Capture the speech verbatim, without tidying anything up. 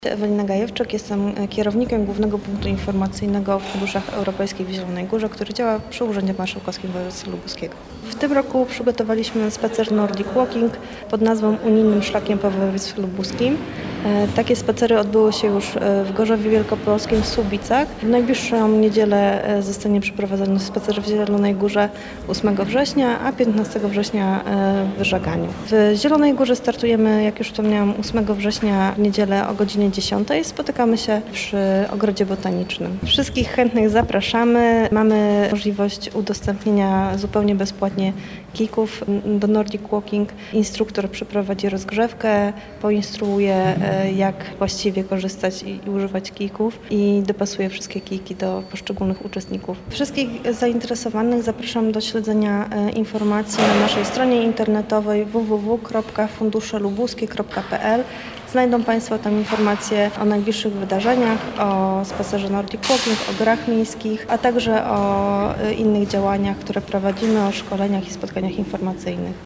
Ewelina Gajewczyk, jestem kierownikiem Głównego Punktu Informacyjnego w Funduszach Europejskich w Zielonej Górze, który działa przy Urzędzie Marszałkowskim Województwa Lubuskiego. W tym roku przygotowaliśmy spacer Nordic Walking pod nazwą Unijnym Szlakiem po Województwie Lubuskim. Takie spacery odbyły się już w Gorzowie Wielkopolskim, w Słubicach. W najbliższą niedzielę zostanie przeprowadzony spacer w Zielonej Górze ósmego września, a piętnastego września w Wyżaganiu. W Zielonej Górze startujemy, jak już wspomniałam, ósmego września w niedzielę o godzinie dziesiątej. Spotykamy się przy Ogrodzie Botanicznym. Wszystkich chętnych zapraszamy. Mamy możliwość udostępnienia zupełnie bezpłatnie kijków do Nordic Walking. Instruktor przeprowadzi rozgrzewkę, poinstruuje, jak właściwie korzystać i używać kijków i dopasuje wszystkie kijki do poszczególnych uczestników. Wszystkich zainteresowanych zapraszam do śledzenia informacji na naszej stronie internetowej w w w kropka fundusze lubuskie kropka p l. Znajdą Państwo tam informacje o najbliższych wydarzeniach, o spacerze Nordic Walking, o grach miejskich, a także o innych działaniach, które prowadzimy, o szkoleniach i spotkaniach informacyjnych.